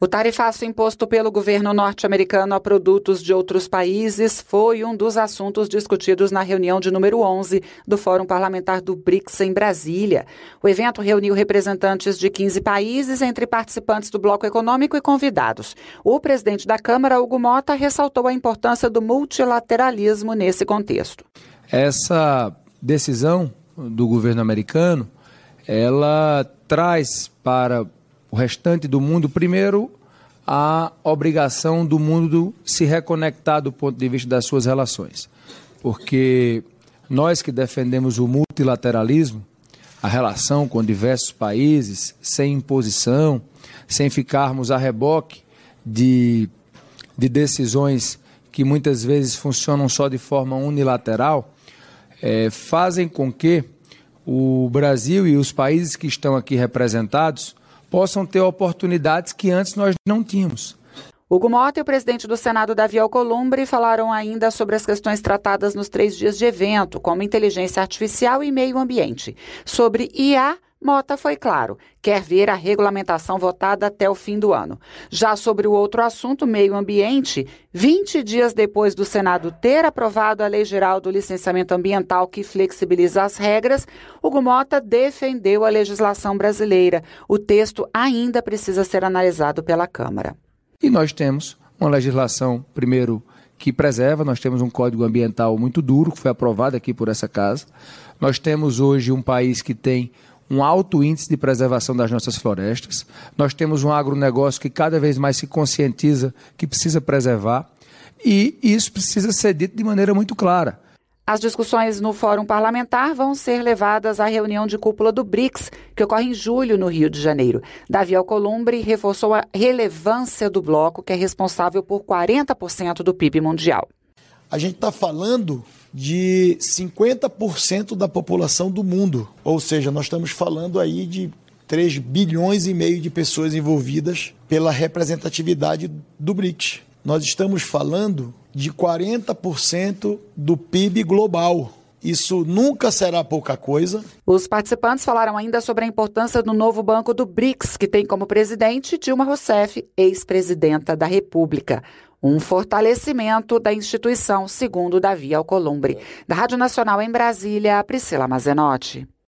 O tarifaço imposto pelo governo norte-americano a produtos de outros países foi um dos assuntos discutidos na reunião de número 11 do Fórum Parlamentar do BRICS em Brasília. O evento reuniu representantes de 15 países, entre participantes do bloco econômico e convidados. O presidente da Câmara, Hugo Motta, ressaltou a importância do multilateralismo nesse contexto. Essa decisão do governo americano, ela traz para o restante do mundo, primeiro, a obrigação do mundo se reconectar do ponto de vista das suas relações. Porque nós que defendemos o multilateralismo, a relação com diversos países, sem imposição, sem ficarmos a reboque de decisões que muitas vezes funcionam só de forma unilateral, fazem com que o Brasil e os países que estão aqui representados possam ter oportunidades que antes nós não tínhamos. Hugo Motta e o presidente do Senado, Davi Alcolumbre, falaram ainda sobre as questões tratadas nos 3 dias de evento, como inteligência artificial e meio ambiente. Sobre IA, Motta foi claro, quer ver a regulamentação votada até o fim do ano. Já sobre o outro assunto, meio ambiente, 20 dias depois do Senado ter aprovado a Lei Geral do Licenciamento Ambiental que flexibiliza as regras, Hugo Motta defendeu a legislação brasileira. O texto ainda precisa ser analisado pela Câmara. E nós temos uma legislação, primeiro, que preserva, nós temos um Código Ambiental muito duro, que foi aprovado aqui por essa casa. Nós temos hoje um país que tem um alto índice de preservação das nossas florestas. Nós temos um agronegócio que cada vez mais se conscientiza que precisa preservar, e isso precisa ser dito de maneira muito clara. As discussões no Fórum Parlamentar vão ser levadas à reunião de cúpula do BRICS, que ocorre em julho no Rio de Janeiro. Davi Alcolumbre reforçou a relevância do bloco, que é responsável por 40% do PIB mundial. A gente está falando de 50% da população do mundo, ou seja, nós estamos falando aí de 3,5 bilhões de pessoas envolvidas pela representatividade do BRICS. Nós estamos falando de 40% do PIB global. Isso nunca será pouca coisa. Os participantes falaram ainda sobre a importância do novo banco do BRICS, que tem como presidente Dilma Rousseff, ex-presidenta da República. Um fortalecimento da instituição, segundo Davi Alcolumbre. Da Rádio Nacional em Brasília, Priscila Mazenotti.